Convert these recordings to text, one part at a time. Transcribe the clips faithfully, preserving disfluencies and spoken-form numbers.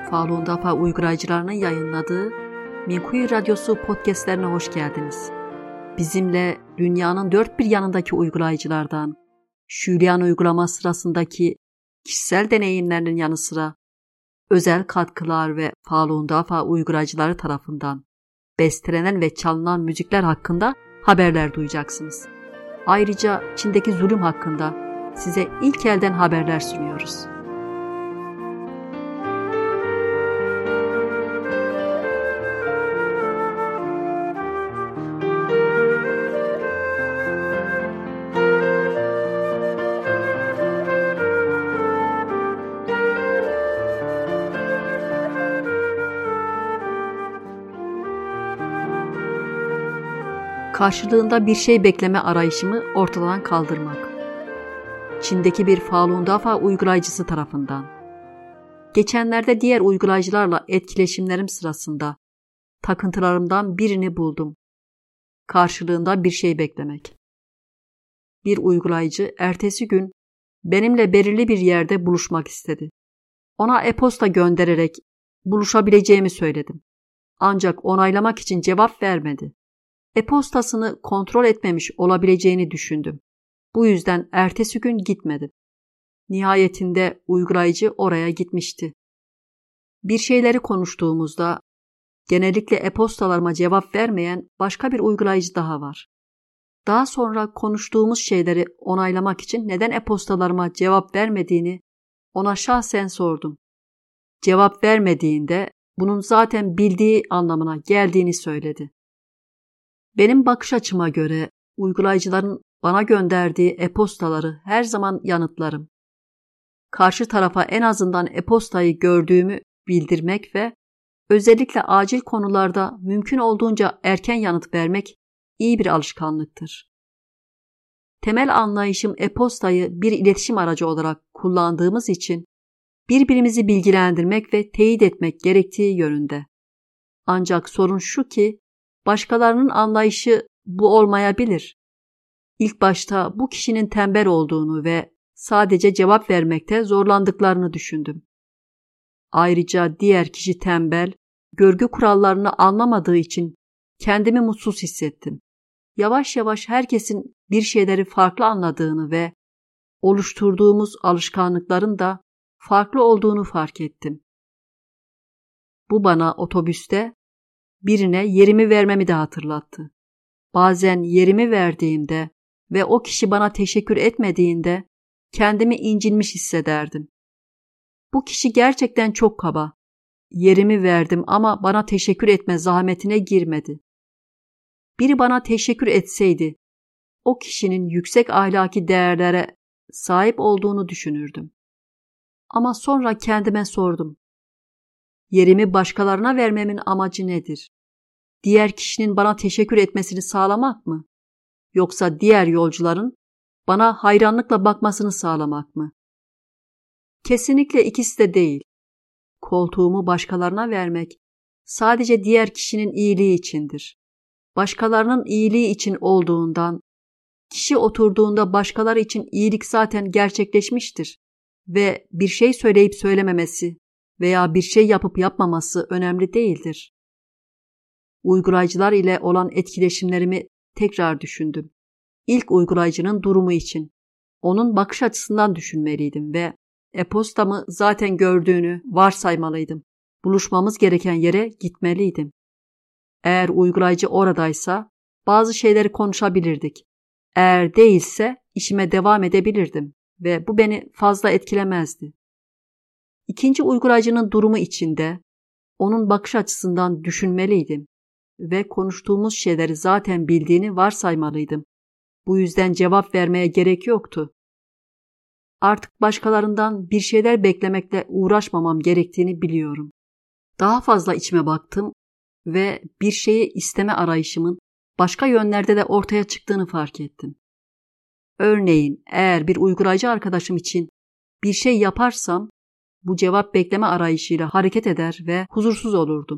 Falun Dafa uygulayıcılarının yayınladığı Minkuyu Radyosu podcastlerine hoş geldiniz. Bizimle dünyanın dört bir yanındaki uygulayıcılardan, Şülyan uygulama sırasındaki kişisel deneyimlerinin yanı sıra özel katkılar ve Falun Dafa uygulayıcıları tarafından bestelenen ve çalınan müzikler hakkında haberler duyacaksınız. Ayrıca Çin'deki zulüm hakkında size ilk elden haberler sunuyoruz. Karşılığında bir şey bekleme arayışımı ortadan kaldırmak. Çin'deki bir Falun Dafa uygulayıcısı tarafından. Geçenlerde diğer uygulayıcılarla etkileşimlerim sırasında takıntılarımdan birini buldum. Karşılığında bir şey beklemek. Bir uygulayıcı ertesi gün benimle belirli bir yerde buluşmak istedi. Ona e-posta göndererek buluşabileceğimi söyledim. Ancak onaylamak için cevap vermedi. E-postasını kontrol etmemiş olabileceğini düşündüm. Bu yüzden ertesi gün gitmedim. Nihayetinde uygulayıcı oraya gitmişti. Bir şeyleri konuştuğumuzda genellikle e-postalarıma cevap vermeyen başka bir uygulayıcı daha var. Daha sonra konuştuğumuz şeyleri onaylamak için neden e-postalarıma cevap vermediğini ona şahsen sordum. Cevap vermediğinde bunun zaten bildiği anlamına geldiğini söyledi. Benim bakış açıma göre uygulayıcıların bana gönderdiği e-postaları her zaman yanıtlarım. Karşı tarafa en azından e-postayı gördüğümü bildirmek ve özellikle acil konularda mümkün olduğunca erken yanıt vermek iyi bir alışkanlıktır. Temel anlayışım e-postayı bir iletişim aracı olarak kullandığımız için birbirimizi bilgilendirmek ve teyit etmek gerektiği yönünde. Ancak sorun şu ki başkalarının anlayışı bu olmayabilir. İlk başta bu kişinin tembel olduğunu ve sadece cevap vermekte zorlandıklarını düşündüm. Ayrıca diğer kişi tembel, görgü kurallarını anlamadığı için kendimi mutsuz hissettim. Yavaş yavaş herkesin bir şeyleri farklı anladığını ve oluşturduğumuz alışkanlıkların da farklı olduğunu fark ettim. Bu bana otobüste birine yerimi vermemi de hatırlattı. Bazen yerimi verdiğimde ve o kişi bana teşekkür etmediğinde kendimi incinmiş hissederdim. Bu kişi gerçekten çok kaba. Yerimi verdim ama bana teşekkür etme zahmetine girmedi. Biri bana teşekkür etseydi, o kişinin yüksek ahlaki değerlere sahip olduğunu düşünürdüm. Ama sonra kendime sordum. Yerimi başkalarına vermemin amacı nedir? Diğer kişinin bana teşekkür etmesini sağlamak mı? Yoksa diğer yolcuların bana hayranlıkla bakmasını sağlamak mı? Kesinlikle ikisi de değil. Koltuğumu başkalarına vermek sadece diğer kişinin iyiliği içindir. Başkalarının iyiliği için olduğundan, kişi oturduğunda başkaları için iyilik zaten gerçekleşmiştir ve bir şey söyleyip söylememesi veya bir şey yapıp yapmaması önemli değildir. Uygulayıcılar ile olan etkileşimlerimi tekrar düşündüm. İlk uygulayıcının durumu için. Onun bakış açısından düşünmeliydim ve e-postamı zaten gördüğünü varsaymalıydım. Buluşmamız gereken yere gitmeliydim. Eğer uygulayıcı oradaysa bazı şeyleri konuşabilirdik. Eğer değilse işime devam edebilirdim ve bu beni fazla etkilemezdi. İkinci uygulayıcının durumu içinde onun bakış açısından düşünmeliydim ve konuştuğumuz şeyleri zaten bildiğini varsaymalıydım. Bu yüzden cevap vermeye gerek yoktu. Artık başkalarından bir şeyler beklemekle uğraşmamam gerektiğini biliyorum. Daha fazla içime baktım ve bir şeyi isteme arayışımın başka yönlerde de ortaya çıktığını fark ettim. Örneğin eğer bir uygulayıcı arkadaşım için bir şey yaparsam bu cevap bekleme arayışıyla hareket eder ve huzursuz olurdum.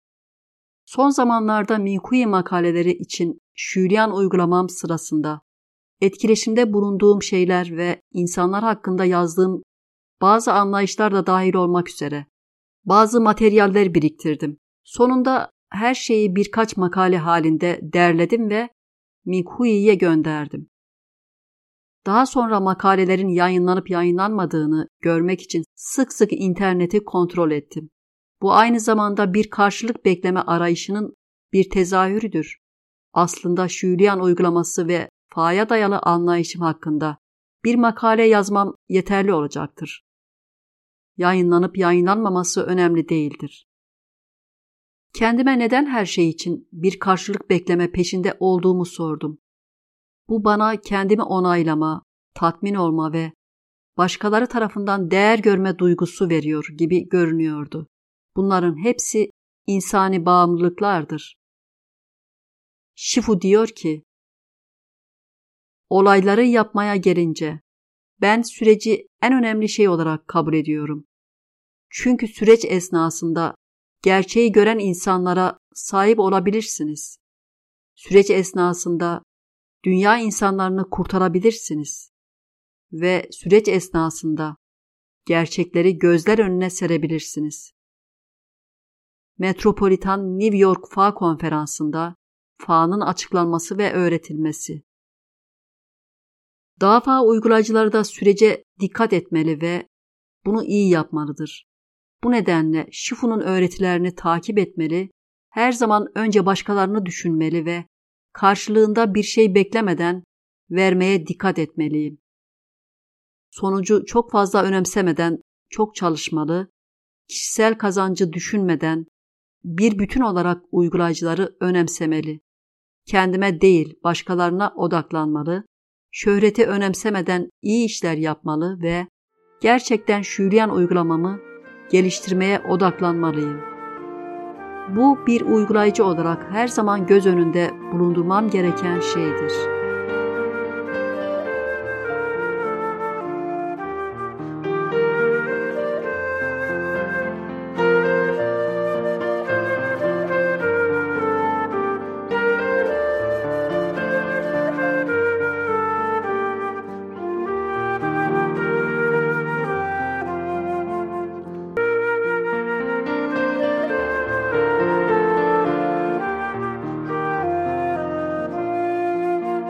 Son zamanlarda Minkuyu makaleleri için Şülyan uygulamam sırasında etkileşimde bulunduğum şeyler ve insanlar hakkında yazdığım bazı anlayışlar da dahil olmak üzere Bazı materyaller biriktirdim. Sonunda her şeyi birkaç makale halinde derledim ve Minghui'ye gönderdim. Daha sonra makalelerin yayınlanıp yayınlanmadığını görmek için sık sık interneti kontrol ettim. Bu aynı zamanda bir karşılık bekleme arayışının bir tezahürüdür. Aslında Julian uygulaması ve faaya dayalı anlayışım hakkında bir makale yazmam yeterli olacaktır. Yayınlanıp yayınlanmaması önemli değildir. Kendime neden her şey için bir karşılık bekleme peşinde olduğumu sordum. Bu bana kendimi onaylama, tatmin olma ve başkaları tarafından değer görme duygusu veriyor gibi görünüyordu. Bunların hepsi insani bağımlılıklardır. Shifu diyor ki, olayları yapmaya gelince ben süreci en önemli şey olarak kabul ediyorum. Çünkü süreç esnasında gerçeği gören insanlara sahip olabilirsiniz. Süreç esnasında dünya insanlarını kurtarabilirsiniz. Ve süreç esnasında gerçekleri gözler önüne serebilirsiniz. Metropolitan New York Fa Konferansı'nda Fa'nın açıklanması ve öğretilmesi. Dafa uygulayıcıları da sürece dikkat etmeli ve bunu iyi yapmalıdır. Bu nedenle Shifu'nun öğretilerini takip etmeli, her zaman önce başkalarını düşünmeli ve karşılığında bir şey beklemeden vermeye dikkat etmeliyim. Sonucu çok fazla önemsemeden çok çalışmalı, kişisel kazancı düşünmeden bir bütün olarak uygulayıcıları önemsemeli. Kendime değil başkalarına odaklanmalı, şöhreti önemsemeden iyi işler yapmalı ve gerçekten Julian uygulamamı geliştirmeye odaklanmalıyım. Bu bir uygulayıcı olarak her zaman göz önünde bulundurmam gereken şeydir.